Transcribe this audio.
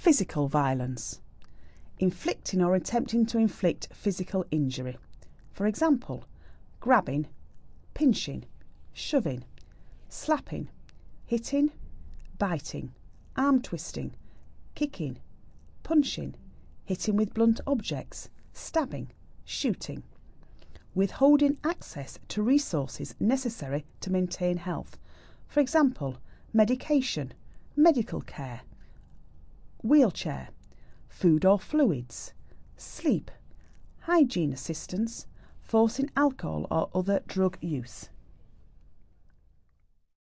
Physical violence. Inflicting or attempting to inflict physical injury. For example, grabbing, pinching, shoving, slapping, hitting, biting, arm twisting, kicking, punching, hitting with blunt objects, stabbing, shooting. Withholding access to resources necessary to maintain health. For example, medication, medical care, wheelchair, food or fluids, sleep, hygiene assistance, forcing alcohol or other drug use.